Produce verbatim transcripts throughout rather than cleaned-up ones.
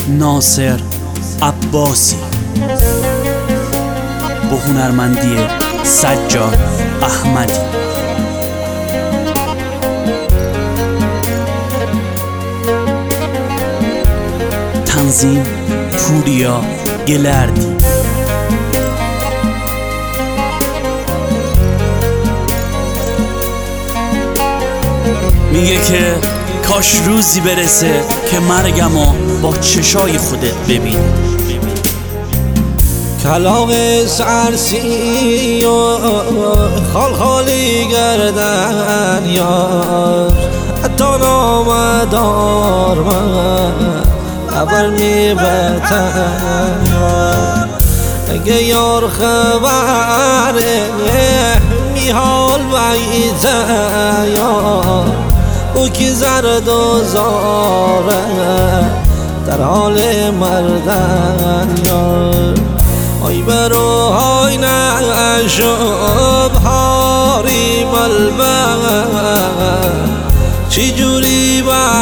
ناصر عباسی با هنرمندی سجاد احمدی. تنظیم پوریا گلردی. میگه که کاش روزی برسه که مرگمو با چشای خودت ببینی. کلاغ سرسی و خال خالی گردن یار حتی نامدار من خبر میبتن یار. اگه یار خبره میحال بعیده یار او که زرد و زاره در حال مردن یار. آی برو های نشب هاری ملبن چی جوری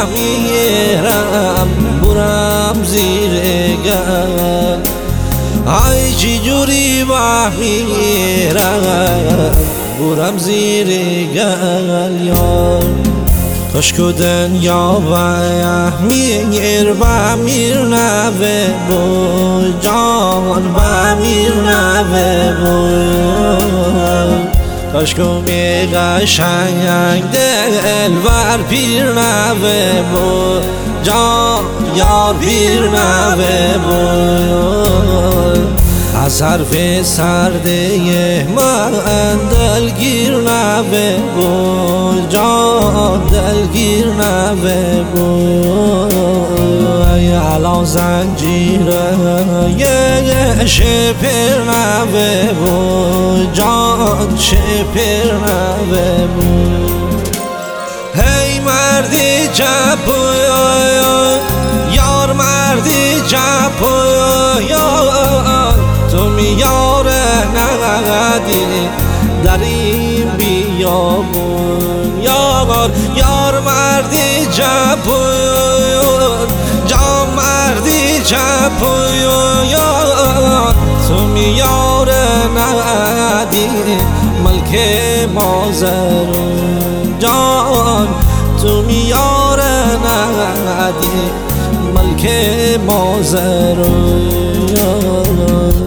بمیرم برم زیر گل. آی چی جوری بمیرم برم زیر گل یار. کاش که دنیا بمیر بمیر نوه بو جان بمیر نوه بو. کاش که می قشنگ دل بر پیر نوه بو جان یار پیر نوه بو. از حرف سرده من دلگیر نوه بو جان دلگیر نوه بو. الان زنجیره یه شپر نوه بو جان شپر نوه بو. هی مردی چپو یار مردی چپو تو میاره نقدی در این بیابون یار. یار مردی چپون جام مردی چپون یار تو میاره نقدی ملک مازرون جان تو میاره نقدی ملک مازرون.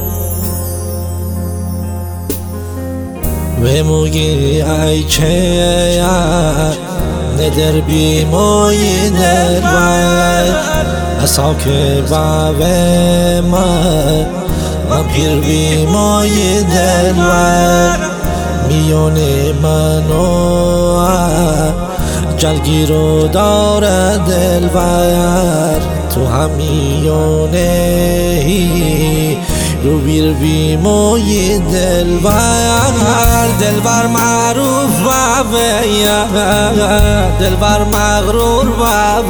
و موگی ای چه ندر بی موی در باید اسا که باوه من من پیر بی موی در باید میون منو جلگیرو داره دل باید تو همیونه رو بیر بی موی دل بر دل بر معروف و دل بر مغرور و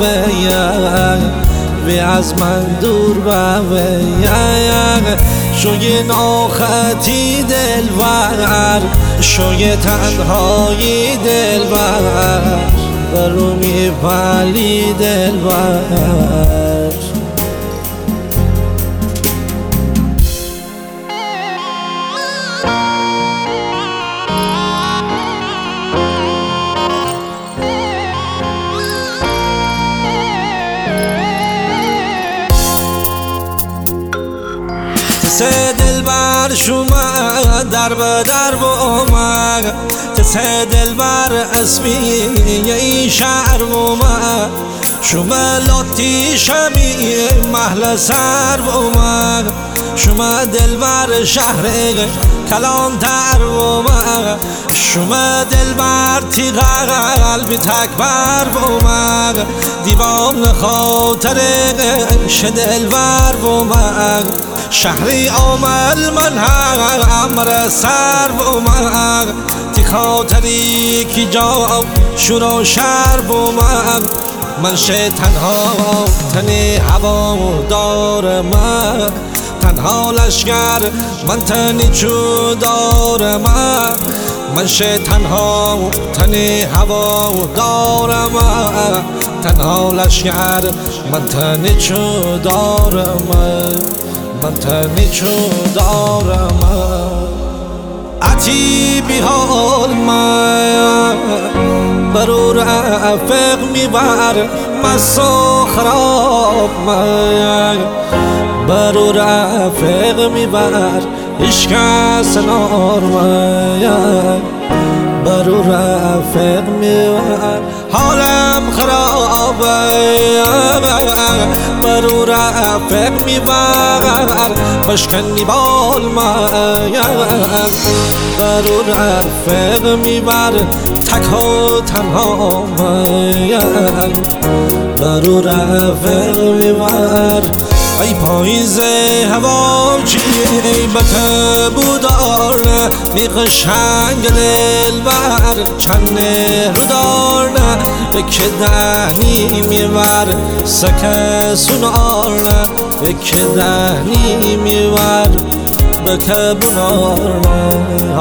و از من دور و شوی ناخطی دل بر شوی تنهایی دل بر برو می پلی دل بر. سه دل بر شما در به در و ما سه دل بر اسمی ای شهر و ما شما لاتی شمی محل سر و ما شما دل بر شهر کلان تر و ما شما دل بر تیغ قلبی تکبر و ما دیوان خاطر ش دل بر و ما شهری عامل من امر سر و من تی خاطری کی جا شروع شهر و من من شه تنها تنی هوا دار من تنها لشگر من تنی چو دار من من شه تنها تن هوا دارم تنها لشگر من تنی چو دارم من تنی چو دارم عتی بی حال من برو رفق میبر مسا خراب من برو رفق میبر عشق سنار من برو رفق میبر حالم خرابه برو رفق میبر مشکنی بال من برو رفق میبر تک و تنها من برو رفق میبر ای پاییزه هوا چی بته بودار می قشنگ دل بر چند رو دارن که دهنی میبر سکه سونارن که دهنی میبر بکه بونارن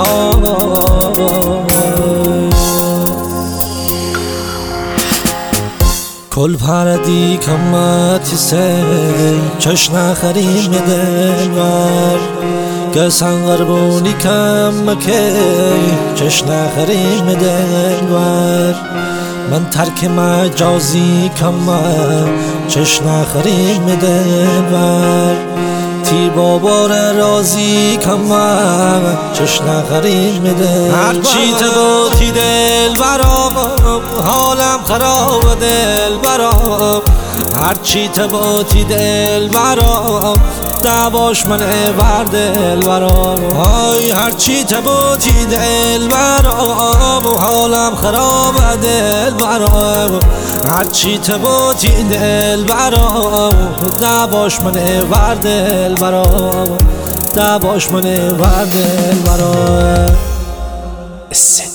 کل پردی کمتی سی چش نخریم دلور گسان غربونی کم که چش نخریم دلور من ترک مجازی کم چش نخریم دلور تی بابار رازی کم چش نخریم دلور هرچی تباتی دل برام حالم خراب دل برام هرچی تباتی دل برام دعواش من ور دل برام های هرچی تباتی دل برام حالم خراب دل برام هرچی تباتی دل برام دعواش من ور دل برام دعواش من ور دل برام